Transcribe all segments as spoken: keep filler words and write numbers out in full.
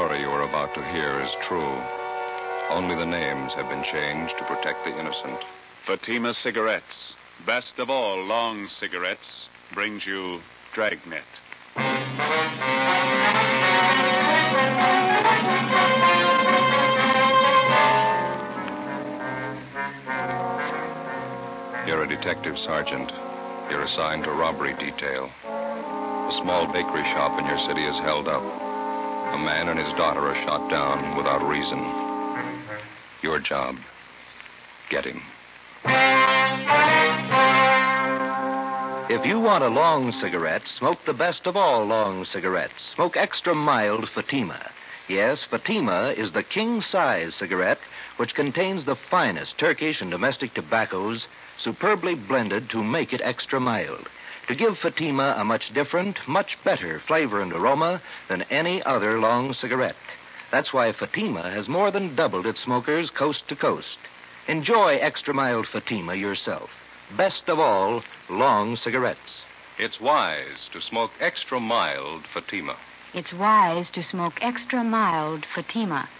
story you are about to hear is true. Only the names have been changed to protect the innocent. Fatima Cigarettes, best of all long cigarettes, brings you Dragnet. You're a detective sergeant. You're assigned to robbery detail. A small bakery shop in your city is held up. A man and his daughter are shot down without reason. Your job, get him. If you want a long cigarette, smoke the best of all long cigarettes. Smoke extra mild Fatima. Yes, Fatima is the king-size cigarette which contains the finest Turkish and domestic tobaccos superbly blended to make it extra mild, to give Fatima a much different, much better flavor and aroma than any other long cigarette. That's why Fatima has more than doubled its smokers coast to coast. Enjoy extra mild Fatima yourself. Best of all, long cigarettes. It's wise to smoke extra mild Fatima. It's wise to smoke extra mild Fatima.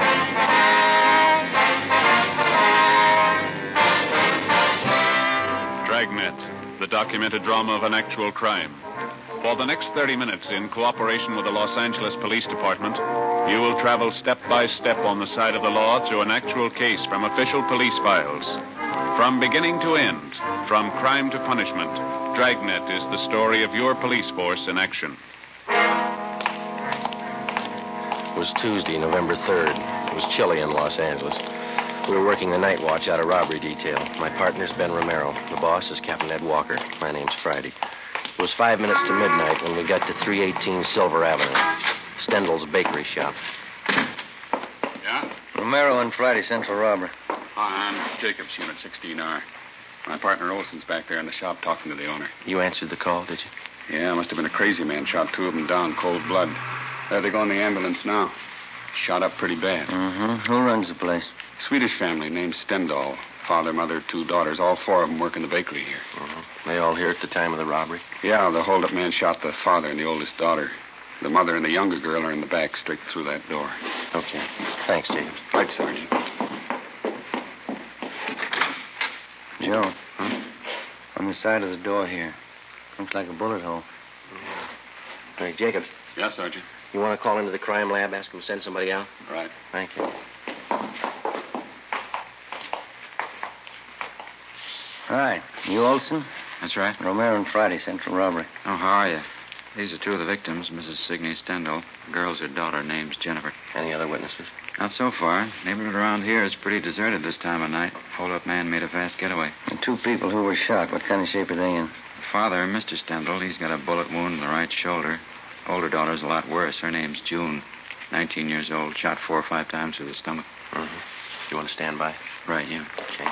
Dragnet, the documented drama of an actual crime. For the next thirty minutes, in cooperation with the Los Angeles Police Department, you will travel step by step on the side of the law through an actual case from official police files. From beginning to end, from crime to punishment, Dragnet is the story of your police force in action. It was Tuesday, November third. It was chilly in Los Angeles. We were working the night watch out of robbery detail. My partner's Ben Romero. The boss is Captain Ed Walker. My name's Friday. It was five minutes to midnight when we got to three eighteen Silver Avenue, Stendel's bakery shop. Yeah? Romero and Friday, Central Robbery. Hi, I'm Jacobs, Unit sixteen R. My partner Olson's back there in the shop talking to the owner. You answered the call, did you? Yeah, must have been a crazy man. Shot two of them down, cold blood. There they go in the ambulance now. Shot up pretty bad. Mm-hmm. Who runs the place? Swedish family named Stendal. Father, mother, two daughters. All four of them work in the bakery here. Mm-hmm. They all here at the time of the robbery? Yeah, the hold-up man shot the father and the oldest daughter. The mother and the younger girl are in the back, straight through that door. Okay. Thanks, Jacob. Right, Sergeant. Joe. Huh? On the side of the door here. Looks like a bullet hole. All right, Jacob. Yeah, Sergeant. You want to call into the crime lab, ask them to send somebody out? Right. Thank you. Hi. You Olson? That's right. Romero and Friday, Central Robbery. Oh, how are you? These are two of the victims, Missus Signey Stendal. The girl's her daughter, name's Jennifer. Any other witnesses? Not so far. Neighborhood around here is pretty deserted this time of night. Hold-up man made a fast getaway. The two people who were shot, what kind of shape are they in? The father, Mister Stendal, he's got a bullet wound in the right shoulder. Older daughter's a lot worse. Her name's June. Nineteen years old. Shot four or five times through the stomach. Mm-hmm. You want to stand by? Right, yeah. Okay.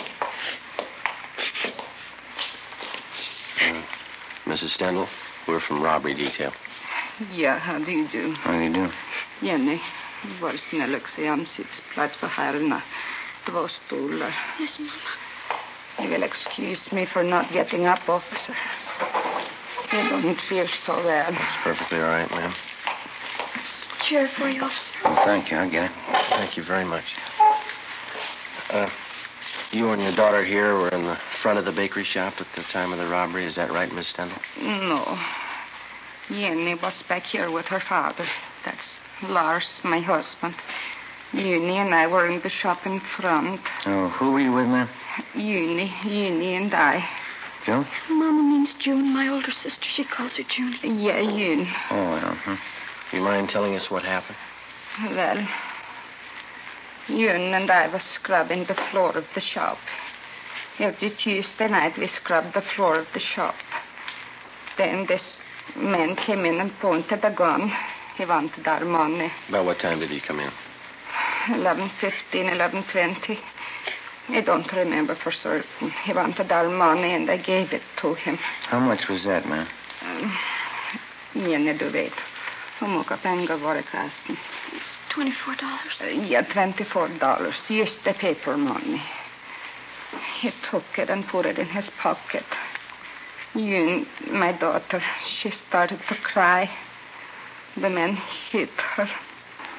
Uh, Missus Stendal, we're from robbery detail. Ja, how do you do? How do you do? Jenny, var snäll och se om sittplats för herrarna. Två stolar. Yes, Mama. You will excuse me for not getting up, officer. I don't feel so well. That's perfectly all right, ma'am. Chair for you, officer. Oh, thank you. I'll get it. Thank you very much. Uh, you and your daughter here were in the front of the bakery shop at the time of the robbery. Is that right, Miss Stendal? No. Jenny was back here with her father. That's Lars, my husband. Uni and I were in the shop in front. Oh, who were you with, ma'am? Uni, Uni and I. June? Mama means June, my older sister. She calls her June. Yeah, June. Oh, well. Huh? Do you mind telling us what happened? Well, June and I were scrubbing the floor of the shop. Every Tuesday night we scrubbed the floor of the shop. Then this man came in and pointed a gun. He wanted our money. About what time did he come in? eleven fifteen, eleven twenty. I don't remember for certain. He wanted our money, and I gave it to him. How much was that, ma'am? Um, Jenny, du vet. Hur mycket pengar var det kasten? twenty-four dollars. Uh, yeah, twenty-four dollars. Just the paper money. He took it and put it in his pocket. You, my daughter, she started to cry. The man hit her.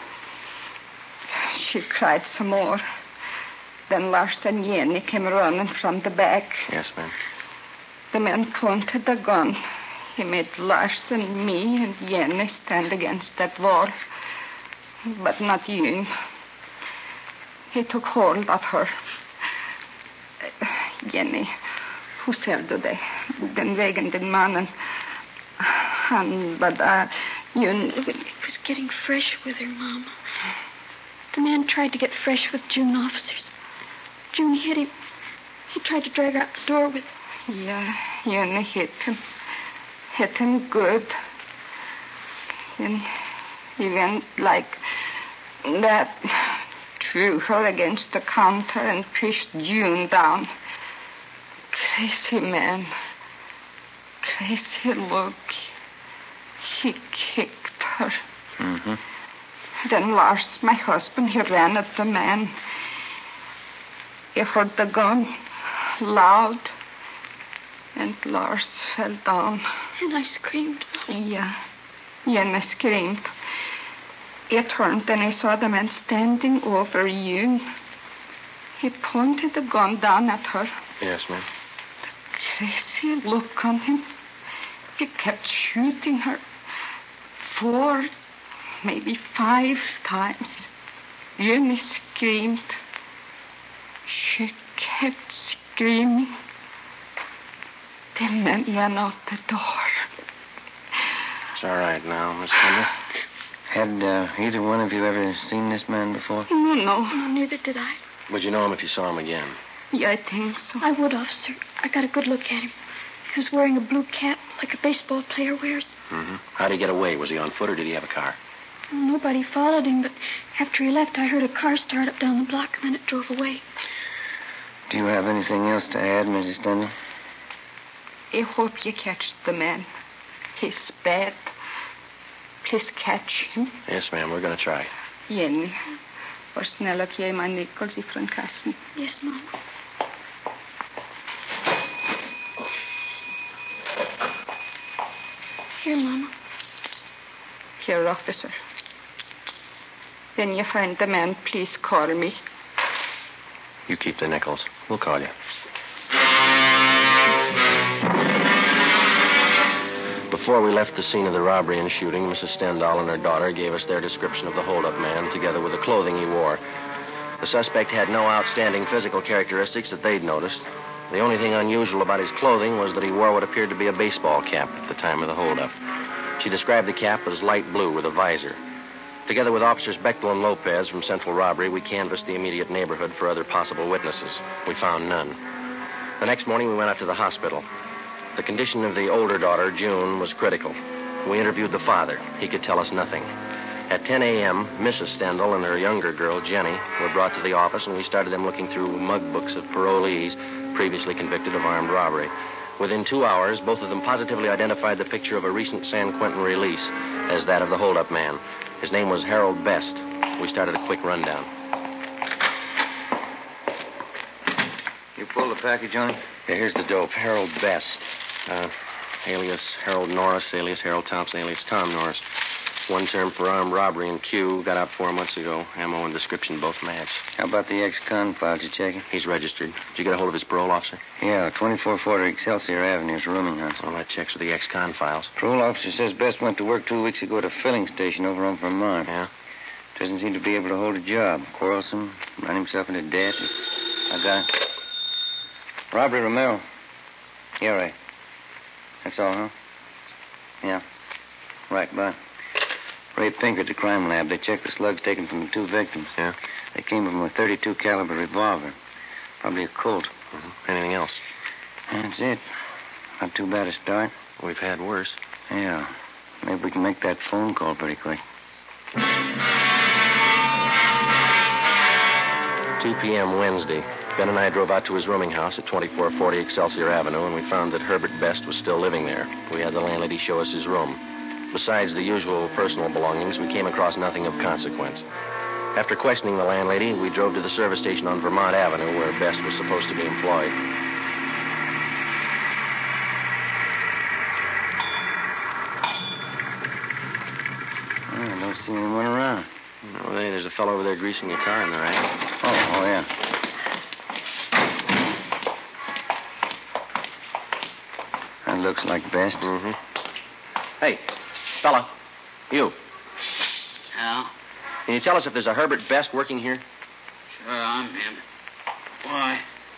She cried some more. Then Lars and Jenny came running from the back. Yes, ma'am. The man pointed the gun. He made Lars and me and Jenny stand against that wall. But not June. He took hold of her. Jenny, hur ser du det? Den vägen din mannen. Han bara... June... It was getting fresh with her, Mama. The man tried to get fresh with June officers. June hit him. He tried to drag her out the door with... Yeah, Jenny hit him. Hit him good. And he went like that, threw her against the counter and pushed June down. Crazy man. Crazy look. He kicked her. Mm-hmm. Then Lars, my husband, he ran at the man. He heard the gun loud. And Lars fell down. And I screamed. Yeah. Jenny screamed. He turned and I saw the man standing over June. He pointed the gun down at her. Yes, ma'am. The crazy look on him. He kept shooting her. Four, maybe five times. Jenny screamed. She kept screaming. The men ran out the door. It's all right now, Miss Kendall. Had uh, either one of you ever seen this man before? No, no. No, neither did I. Would you know him if you saw him again? Yeah, I think so. I would, officer. I got a good look at him. He was wearing a blue cap like a baseball player wears. Mm-hmm. How'd he get away? Was he on foot or did he have a car? Nobody followed him, but after he left, I heard a car start up down the block, and then it drove away. Do you have anything else to add, Missus Stendhal? I hope you catch the man. He's bad. Please catch him. Yes, ma'am. We're going to try. Jenny, var snäll och ge mig Nichols ifrån kassan. Yes, Mom. Here, Mama. Here, officer. When you find the man, please call me. You keep the nickels. We'll call you. Before we left the scene of the robbery and shooting, Missus Stendhal and her daughter gave us their description of the hold-up man, together with the clothing he wore. The suspect had no outstanding physical characteristics that they'd noticed. The only thing unusual about his clothing was that he wore what appeared to be a baseball cap at the time of the hold-up. She described the cap as light blue with a visor. Together with Officers Bechtel and Lopez from Central Robbery, we canvassed the immediate neighborhood for other possible witnesses. We found none. The next morning, we went out to the hospital. The condition of the older daughter, June, was critical. We interviewed the father. He could tell us nothing. At ten a.m., Missus Stendhal and her younger girl, Jenny, were brought to the office, and we started them looking through mug books of parolees previously convicted of armed robbery. Within two hours, both of them positively identified the picture of a recent San Quentin release as that of the hold-up man. His name was Harold Best. We started a quick rundown. You pulled the package on him? Yeah, here's the dope. Harold Best. Uh, alias Harold Norris, alias Harold Thompson, alias Tom Norris. One term for armed robbery in Q. Got out four months ago. Ammo and description both match. How about the ex-con files you checking? He's registered. Did you get a hold of his parole officer? Yeah, twenty-four forty Excelsior Avenue is rooming house. Well, that checks with the ex-con files. Parole officer says Best went to work two weeks ago at a filling station over on Vermont. Yeah? Doesn't seem to be able to hold a job. Quarrelsome, run himself into debt. I got him. Robbery, Romero. Yeah, right. That's all, huh? Yeah. Right, bye. Ray Pinker at the crime lab. They checked the slugs taken from the two victims. Yeah? They came from a thirty-two caliber revolver. Probably a Colt. Mm-hmm. Anything else? That's it. Not too bad a start. We've had worse. Yeah. Maybe we can make that phone call pretty quick. two p.m. Wednesday. Ben and I drove out to his rooming house at twenty-four forty Excelsior Avenue, and we found that Herbert Best was still living there. We had the landlady show us his room. Besides the usual personal belongings, we came across nothing of consequence. After questioning the landlady, we drove to the service station on Vermont Avenue, where Best was supposed to be employed. Oh, I don't see anyone around. Oh, hey, there's a fellow over there greasing your car in the rack. Oh, oh, yeah. That looks like Best. Mm-hmm. Hey, fella. You. Yeah? Can you tell us if there's a Herbert Best working here? Sure, I'm him. Why?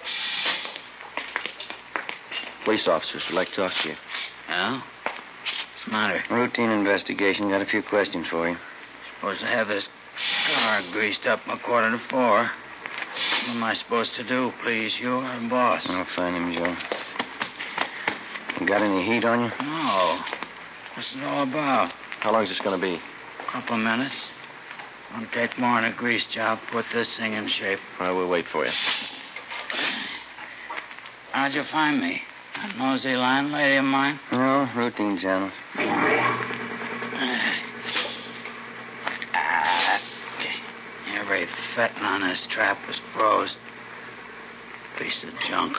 Police officers would like to talk to you. Yeah? What's the matter? Routine investigation. Got a few questions for you. Supposed to have this car greased up a quarter to four. What am I supposed to do, please? You or the boss? I'll find him, Joe. You got any heat on you? No. What's it all about? How long is this going to be? A couple of minutes. Won't take more than a grease job. Put this thing in shape. I will wait for you. How'd you find me? That nosy landlady of mine? No, routine channels. Every fettin' on this trap was froze. Piece of junk.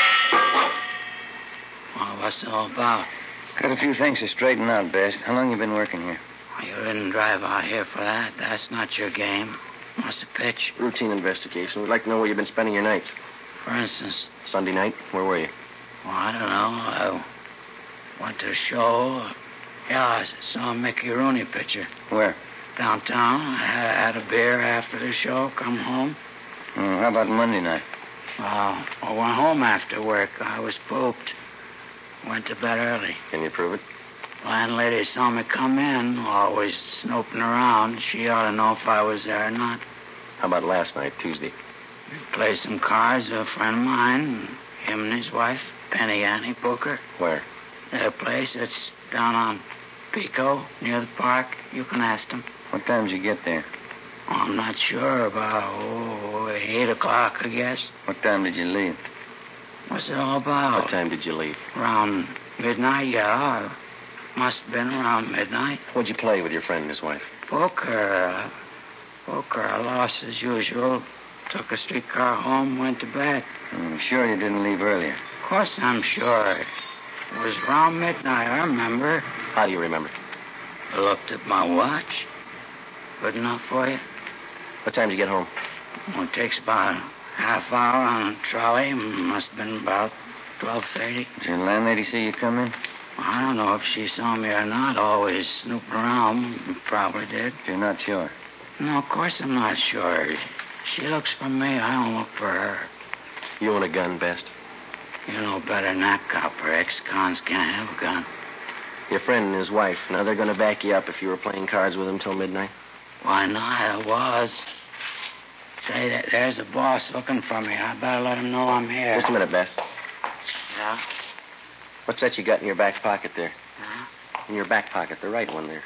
Well, what's it all about? Got a few things to straighten out, Best. How long you been working here? You didn't drive out here for that. That's not your game. What's the pitch? Routine investigation. We'd like to know where you've been spending your nights. For instance? Sunday night. Where were you? Well, I don't know. I went to a show. Yeah, I saw a Mickey Rooney picture. Where? Downtown. I had, had a beer after the show. Come home. Mm, how about Monday night? Well, I went home after work. I was pooped. Went to bed early. Can you prove it? Landlady saw me come in, always snooping around. She ought to know if I was there or not. How about last night, Tuesday? We played some cards with a friend of mine, him and his wife, Penny Annie Booker. Where? Their place. It's down on Pico, near the park. You can ask them. What time did you get there? Oh, I'm not sure. About, oh, eight o'clock, I guess. What time did you leave? What's it all about? What time did you leave? Around midnight, yeah. Must have been around midnight. What'd you play with your friend and his wife? Poker. Uh, poker. I lost as usual. Took a streetcar home, went to bed. I'm sure you didn't leave earlier. Of course I'm sure. It was around midnight, I remember. How do you remember? I looked at my watch. Good enough for you? What time did you get home? Well, it takes about a half hour on a trolley. Must have been about twelve thirty. Did your landlady see you come in? I don't know if she saw me or not. Always snooping around. Probably did. You're not sure? No, of course I'm not sure. She looks for me. I don't look for her. You own a gun, Best? You know better than that, copper. Ex-cons can't have a gun. Your friend and his wife, now they're going to back you up if you were playing cards with them till midnight? Why not? I was. Say, that there's a boss looking for me. I better let him know I'm here. Just a minute, Best. Yeah? What's that you got in your back pocket there? Huh? In your back pocket, the right one there.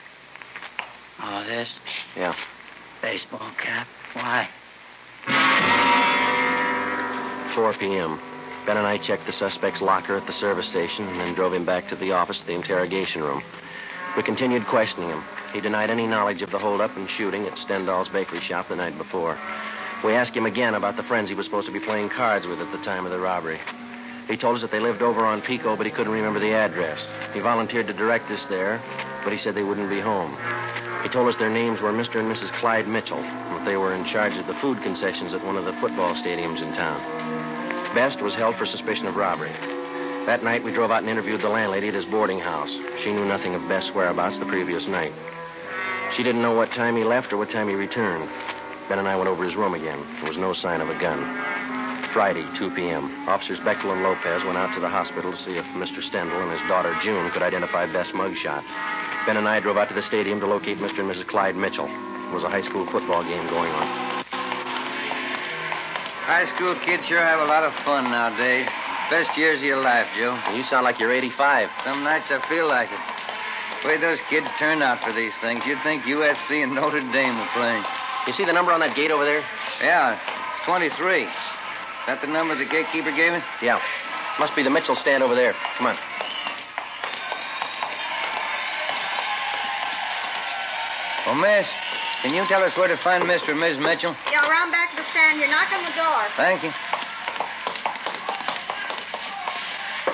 Oh, this? Yeah. Baseball cap. Why? four p.m. Ben and I checked the suspect's locker at the service station and then drove him back to the office to the interrogation room. We continued questioning him. He denied any knowledge of the holdup and shooting at Stendhal's bakery shop the night before. We asked him again about the friends he was supposed to be playing cards with at the time of the robbery. He told us that they lived over on Pico, but he couldn't remember the address. He volunteered to direct us there, but he said they wouldn't be home. He told us their names were Mister and Missus Clyde Mitchell, and that they were in charge of the food concessions at one of the football stadiums in town. Best was held for suspicion of robbery. That night, we drove out and interviewed the landlady at his boarding house. She knew nothing of Best's whereabouts the previous night. She didn't know what time he left or what time he returned. Ben and I went over his room again. There was no sign of a gun. Friday, two p.m. Officers Bechtel and Lopez went out to the hospital to see if Mister Stendhal and his daughter June could identify Best's mugshot. Ben and I drove out to the stadium to locate Mister and Missus Clyde Mitchell. There was a high school football game going on. High school kids sure have a lot of fun nowadays. Best years of your life, Joe. You sound like you're eighty-five. Some nights I feel like it. The way those kids turn out for these things, you'd think U S C and Notre Dame were playing. You see the number on that gate over there? Yeah, it's twenty-three. Is that the number the gatekeeper gave me? Yeah. Must be the Mitchell stand over there. Come on. Oh, miss, can you tell us where to find Mister and Miss Mitchell? Yeah, around back to the stand. You're knocking the door. Thank you.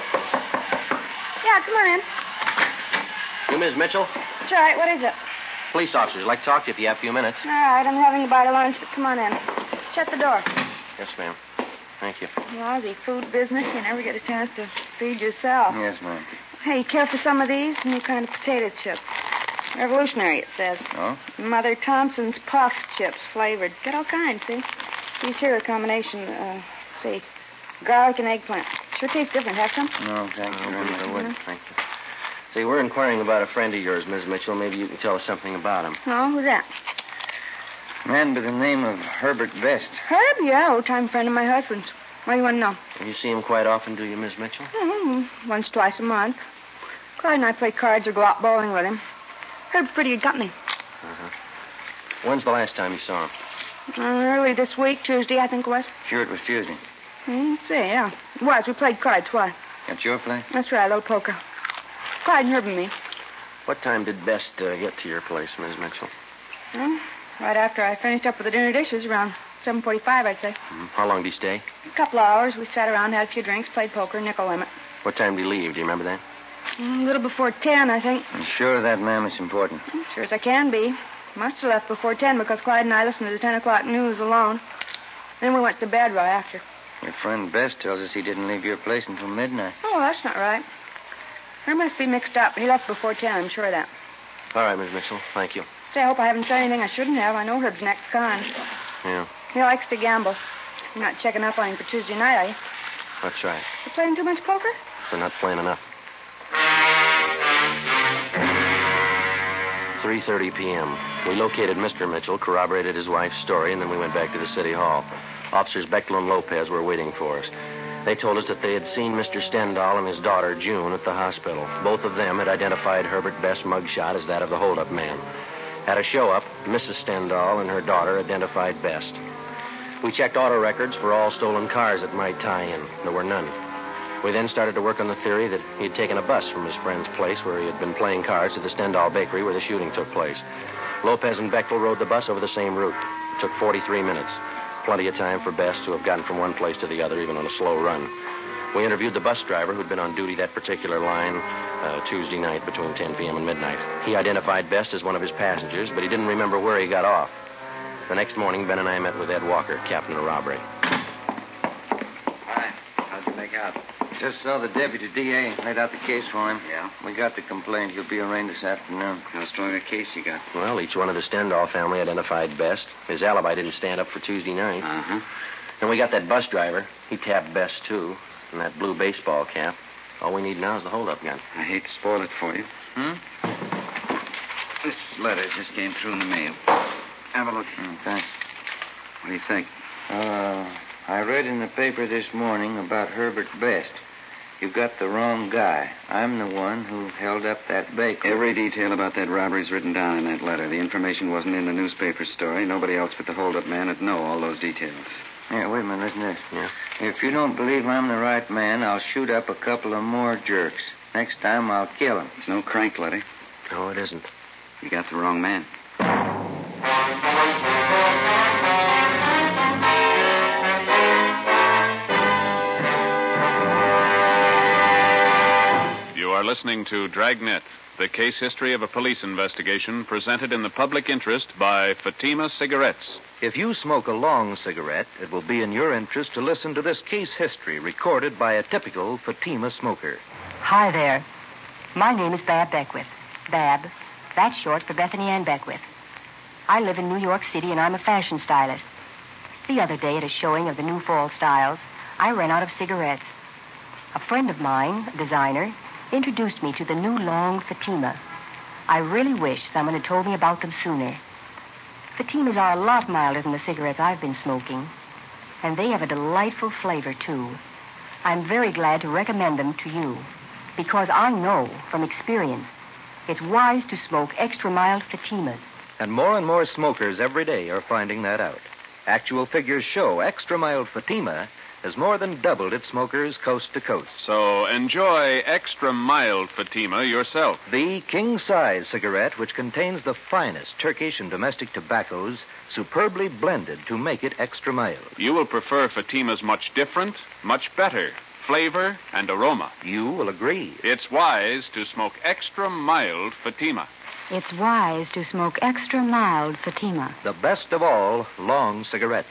Yeah, come on in. You Miss Mitchell? That's right. What is it? Police officers, I'd like to talk to you if you have a few minutes. All right, I'm having a bite of lunch, but come on in. Shut the door. Yes, ma'am. Thank you. Lousy food business. You never get a chance to feed yourself. Yes, ma'am. Hey, you care for some of these? New kind of potato chip. Revolutionary, it says. Oh? Mother Thompson's puff chips, flavored. Get all kinds, see? These here are a combination, uh, see, garlic and eggplant. Sure tastes different. Have some? No, thank you very much. I wouldn't. Thank you. See, we're inquiring about a friend of yours, Miss Mitchell. Maybe you can tell us something about him. Oh, who's that? A man by the name of Herbert Best. Herb? Yeah, old-time friend of my husband's. What do you want to know? You see him quite often, do you, Miss Mitchell? Mm-hmm. Once, twice a month. Clyde and I play cards or go out bowling with him. Herb's pretty good company. Uh-huh. When's the last time you saw him? Uh, early this week, Tuesday, I think it was. Sure, it was Tuesday. Mm, see, yeah. It was. We played cards. Why? That's your play? That's right, a little poker. Clyde and Herb and me. What time did Best uh, get to your place, Miss Mitchell? Well, right after I finished up with the dinner dishes, around seven forty-five, I'd say. Mm-hmm. How long did he stay? A couple of hours. We sat around, had a few drinks, played poker, nickel limit. What time did he leave? Do you remember that? Mm, a little before ten, I think. I'm sure that, ma'am, is important. Sure as I can be. Must have left before ten because Clyde and I listened to the ten o'clock news alone. Then we went to bed right after. Your friend Best tells us he didn't leave your place until midnight. Oh, that's not right. There must be mixed up. He left before ten, I'm sure of that. All right, Miss Mitchell. Thank you. Say, I hope I haven't said anything I shouldn't have. I know Herb's next con. Yeah. He likes to gamble. You're not checking up on him for Tuesday night, are you? That's right. You playing too much poker? We're not playing enough. three thirty p.m. We located Mister Mitchell, corroborated his wife's story, and then we went back to the city hall. Officers Bechtel and Lopez were waiting for us. They told us that they had seen Mister Stendhal and his daughter, June, at the hospital. Both of them had identified Herbert Best's mugshot as that of the holdup man. At a show-up, Missus Stendhal and her daughter identified Best. We checked auto records for all stolen cars that might tie in. There were none. We then started to work on the theory that he had taken a bus from his friend's place where he had been playing cards to the Stendhal Bakery where the shooting took place. Lopez and Bechtel rode the bus over the same route. It took forty-three minutes. Plenty of time for Best to have gotten from one place to the other, even on a slow run. We interviewed the bus driver who'd been on duty that particular line uh, Tuesday night between ten p.m. and midnight. He identified Best as one of his passengers, but he didn't remember where he got off. The next morning, Ben and I met with Ed Walker, captain of robbery. Hi. How'd you make out? Just saw the deputy D A. Laid out the case for him. Yeah? We got the complaint. He'll be arraigned this afternoon. How strong a case you got? Well, each one of the Stendhal family identified Best. His alibi didn't stand up for Tuesday night. Uh-huh. And we got that bus driver. He tapped Best, too. And that blue baseball cap. All we need now is the holdup gun. I hate to spoil it for you. Hmm? This letter just came through in the mail. Have a look. Mm, thanks. What do you think? Uh, I read in the paper this morning about Herbert Best. You got the wrong guy. I'm the one who held up that bakery. Every detail about that robbery's written down in that letter. The information wasn't in the newspaper story. Nobody else but the holdup man would know all those details. Yeah, wait a minute, listen to this. Yeah? If you don't believe I'm the right man, I'll shoot up a couple of more jerks. Next time, I'll kill him. It's no crank letter. No, it isn't. You got the wrong man. You are listening to Dragnet, the case history of a police investigation presented in the public interest by Fatima Cigarettes. If you smoke a long cigarette, it will be in your interest to listen to this case history recorded by a typical Fatima smoker. Hi there. My name is Bab Beckwith. Bab. That's short for Bethany Ann Beckwith. I live in New York City, and I'm a fashion stylist. The other day, at a showing of the new fall styles, I ran out of cigarettes. A friend of mine, a designer, introduced me to the new long Fatima. I really wish someone had told me about them sooner. Fatimas are a lot milder than the cigarettes I've been smoking, and they have a delightful flavor, too. I'm very glad to recommend them to you, because I know from experience it's wise to smoke extra mild Fatimas. And more and more smokers every day are finding that out. Actual figures show extra mild Fatima has more than doubled its smokers coast to coast. So enjoy extra mild Fatima yourself. The king-size cigarette, which contains the finest Turkish and domestic tobaccos, superbly blended to make it extra mild. You will prefer Fatimas much different, much better, flavor and aroma. You will agree. It's wise to smoke extra mild Fatima. It's wise to smoke extra mild Fatima. The best of all long cigarettes.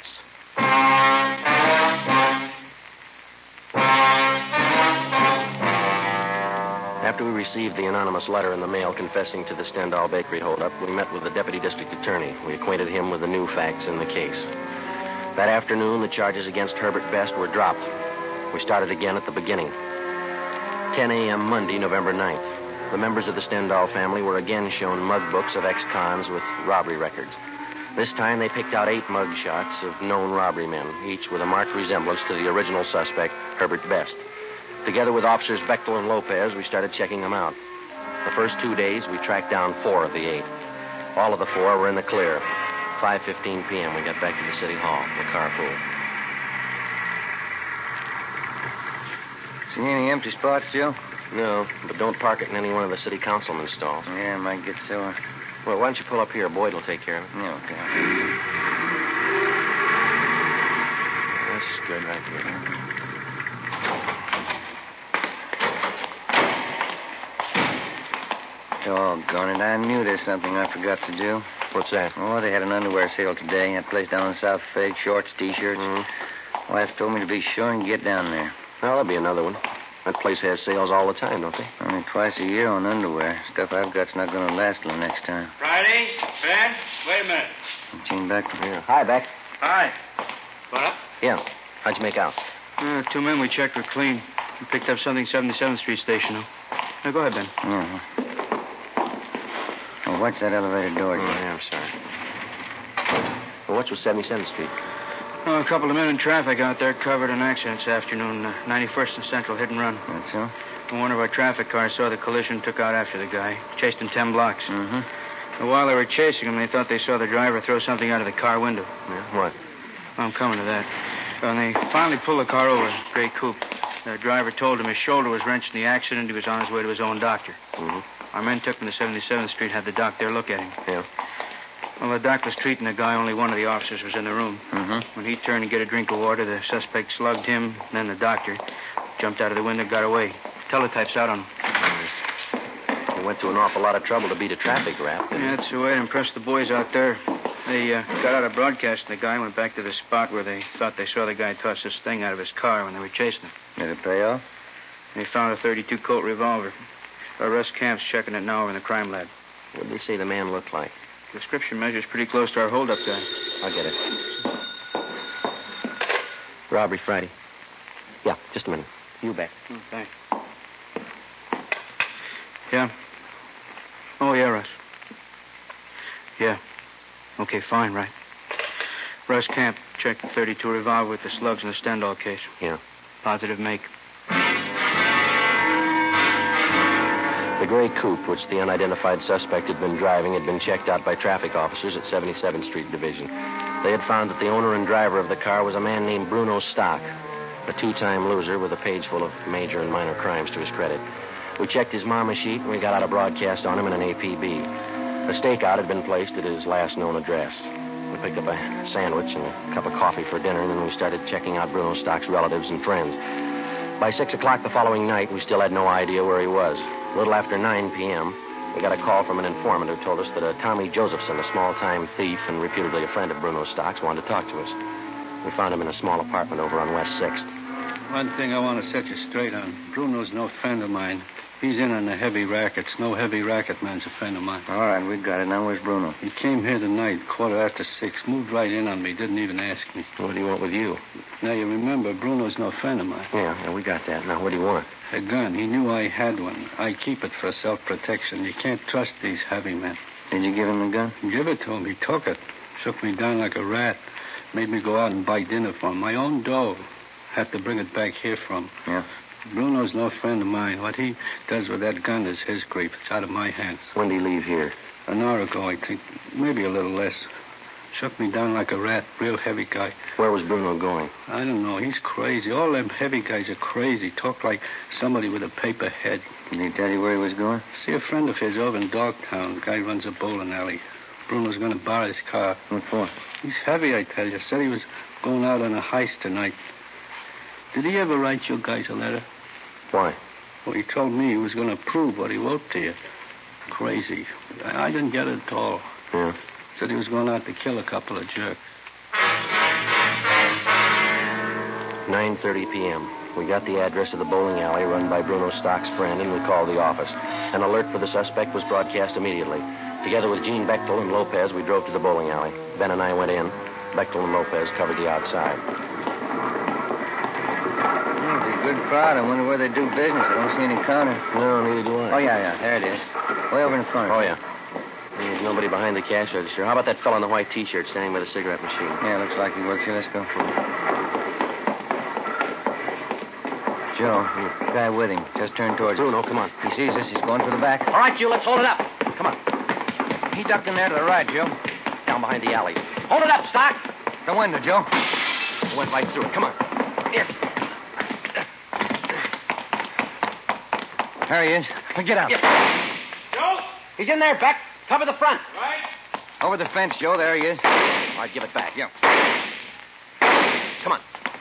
After we received the anonymous letter in the mail confessing to the Stendhal Bakery holdup, we met with the deputy district attorney. We acquainted him with the new facts in the case. That afternoon, the charges against Herbert Best were dropped. We started again at the beginning. ten a.m. Monday, November ninth. The members of the Stendhal family were again shown mug books of ex-cons with robbery records. This time they picked out eight mug shots of known robbery men, each with a marked resemblance to the original suspect, Herbert Best. Together with officers Bechtel and Lopez, we started checking them out. The first two days, we tracked down four of the eight. All of the four were in the clear. five fifteen p.m., we got back to the city hall, the carpool. See any empty spots, Joe? No, but don't park it in any one of the city councilman's stalls. Yeah, might get sore. Well, why don't you pull up here? Boyd will take care of it. Yeah, okay. That's good right here. Doggone it, I knew there's something I forgot to do. What's that? Oh, they had an underwear sale today. That place down in South Fig, shorts, T-shirts. Mm-hmm. Wife told me to be sure and get down there. Well, there'll be another one. That place has sales all the time, don't they? Only twice a year on underwear. Stuff I've got's not going to last till next time. Friday? Ben? Wait a minute. Gene Beck. Yeah. Hi, Beck. Hi. What up? Yeah. How'd you make out? Uh, two men we checked were clean. We picked up something seventy-seventh Street Station. Now, go ahead, Ben. Yeah. Oh, what's that elevator door? Oh, yeah, I'm sorry. Well, what's with seventy-seventh Street? Oh, a couple of men in traffic out there covered an accident this afternoon. Uh, ninety-first and Central, hit and run. That's so? And one of our traffic cars saw the collision, took out after the guy. Chased him ten blocks. Mm-hmm. And while they were chasing him, they thought they saw the driver throw something out of the car window. Yeah, what? Well, I'm coming to that. When they finally pulled the car over, gray coupe, the driver told him his shoulder was wrenched in the accident. He was on his way to his own doctor. Mm-hmm. Our men took him to seventy-seventh Street, had the doc there look at him. Yeah. Well, the doc was treating the guy. Only one of the officers was in the room. Mm-hmm. When he turned to get a drink of water, the suspect slugged him, then the doctor. Jumped out of the window, got away. Teletype's out on him. He went to an awful lot of trouble to beat a traffic rap. Yeah, that's the way to impress the boys out there. They uh, got out of broadcasting the guy, went back to the spot where they thought they saw the guy toss this thing out of his car when they were chasing him. Did it pay off? They found a thirty-two Colt revolver. Uh, Russ Camp's checking it now over in the crime lab. What did they say the man looked like? Description measures pretty close to our holdup guy. I'll get it. Robbery Friday. Yeah, just a minute. You back. Oh, thanks. Yeah. Oh, yeah, Russ. Yeah. Okay, fine, right. Russ Camp checked the thirty-two revolver with the slugs in the Stendhal case. Yeah. Positive make. The gray coupe, which the unidentified suspect had been driving, had been checked out by traffic officers at seventy-seventh Street Division. They had found that the owner and driver of the car was a man named Bruno Stock, a two-time loser with a page full of major and minor crimes to his credit. We checked his mama sheet, and we got out a broadcast on him and an A P B. A stakeout had been placed at his last known address. We picked up a sandwich and a cup of coffee for dinner, and then we started checking out Bruno Stock's relatives and friends. By six o'clock the following night, we still had no idea where he was. A little after nine p.m., we got a call from an informant who told us that a Tommy Josephson, a small-time thief and reputedly a friend of Bruno Stock's, wanted to talk to us. We found him in a small apartment over on West sixth. One thing I want to set you straight on. Bruno's no friend of mine. He's in on the heavy rackets. No heavy racket man's a friend of mine. All right, we got it. Now where's Bruno? He came here tonight, quarter after six, moved right in on me, didn't even ask me. What do you want with you? Now, you remember, Bruno's no friend of mine. Yeah, yeah, we got that. Now, what do you want? A gun. He knew I had one. I keep it for self-protection. You can't trust these heavy men. Did you give him the gun? Give it to him. He took it. Shook me down like a rat. Made me go out and buy dinner for him. My own dough. Had to bring it back here from. Yeah. Bruno's no friend of mine. What he does with that gun is his grief. It's out of my hands. When did he leave here? An hour ago, I think. Maybe a little less. Shook me down like a rat. Real heavy guy. Where was Bruno going? I don't know. He's crazy. All them heavy guys are crazy. Talk like somebody with a paper head. Did he tell you where he was going? See a friend of his over in Dogtown. Guy runs a bowling alley. Bruno's going to borrow his car. What for? He's heavy, I tell you. Said he was going out on a heist tonight. Did he ever write you guys a letter? Why? Well, he told me he was going to prove what he wrote to you. Crazy. I, I didn't get it at all. Yeah. Said he was going out to kill a couple of jerks. nine thirty p.m. We got the address of the bowling alley run by Bruno Stock's friend, and we called the office. An alert for the suspect was broadcast immediately. Together with Gene Bechtel and Lopez, we drove to the bowling alley. Ben and I went in. Bechtel and Lopez covered the outside. It's a good crowd. I wonder where they do business. I don't see any counter. No, neither do I. Oh, yeah, yeah. There it is. Way over in front. Oh, yeah. There's nobody behind the cash register. How about that fellow in the white T-shirt standing by the cigarette machine? Yeah, looks like he works here. Let's go. Joe, the guy with him just turned towards Bruno, come on. He sees us. He's going for the back. All right, you, let's hold it up. Come on. He ducked in there to the right, Joe. Down behind the alley. Hold it up, Stock. The window, Joe. I went right through it. Come on. Here. There he is. Get out. Joe? He's in there, Beck. Cover the front. Right. Over the fence, Joe. There he is. All right, give it back. Yeah. Come on.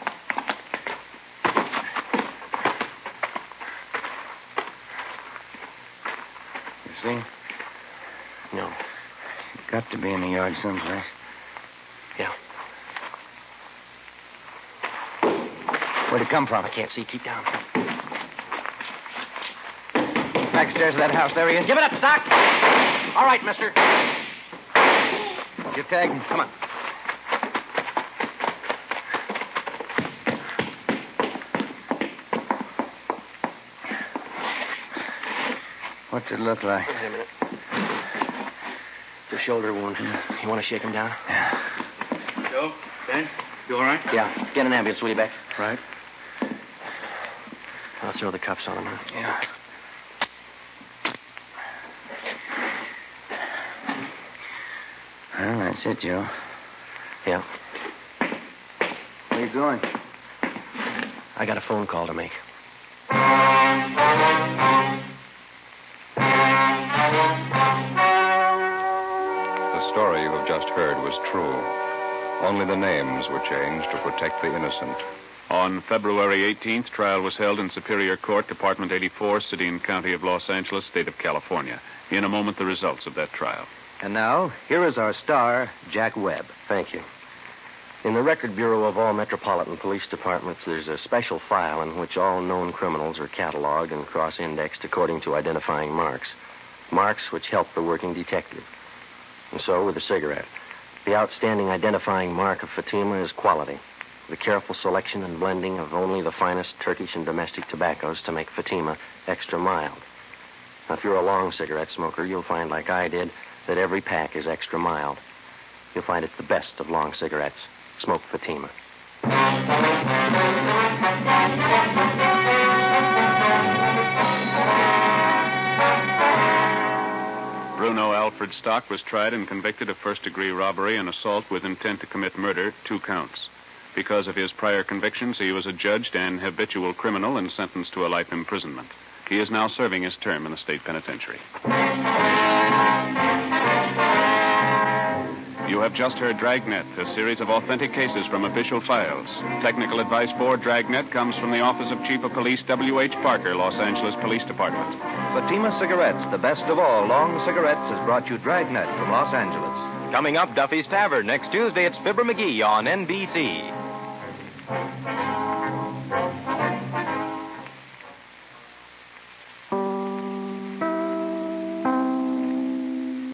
You see? No. Got to be in the yard someplace. Yeah. Where'd it come from? I can't see. Keep down. Backstairs of that house. There he is. Give it up, Stock. All right, mister. You tag him. Come on. What's it look like? Wait a minute. It's a shoulder wound. You want to shake him down? Yeah. Joe? Ben? You all right? Yeah. Get an ambulance, will you, Beck? Right. I'll throw the cuffs on him, huh? Yeah. Well, that's it, Joe. Yeah. Where you going? I got a phone call to make. The story you have just heard was true. Only the names were changed to protect the innocent. On February eighteenth, trial was held in Superior Court, Department eighty-four, City and County of Los Angeles, State of California. In a moment, the results of that trial. And now, here is our star, Jack Webb. Thank you. In the Record Bureau of all metropolitan police departments, there's a special file in which all known criminals are cataloged and cross-indexed according to identifying marks. Marks which help the working detective. And so with the cigarette. The outstanding identifying mark of Fatima is quality. The careful selection and blending of only the finest Turkish and domestic tobaccos to make Fatima extra mild. Now, if you're a long cigarette smoker, you'll find, like I did, that every pack is extra mild. You'll find it's the best of long cigarettes. Smoke Fatima. Bruno Alfred Stock was tried and convicted of first-degree robbery and assault with intent to commit murder, two counts. Because of his prior convictions, he was adjudged an habitual criminal and sentenced to a life imprisonment. He is now serving his term in the state penitentiary. You have just heard Dragnet, a series of authentic cases from official files. Technical advice for Dragnet comes from the Office of Chief of Police W H Parker, Los Angeles Police Department. Fatima Cigarettes, the best of all long cigarettes, has brought you Dragnet from Los Angeles. Coming up, Duffy's Tavern. Next Tuesday, it's Fibber McGee on N B C.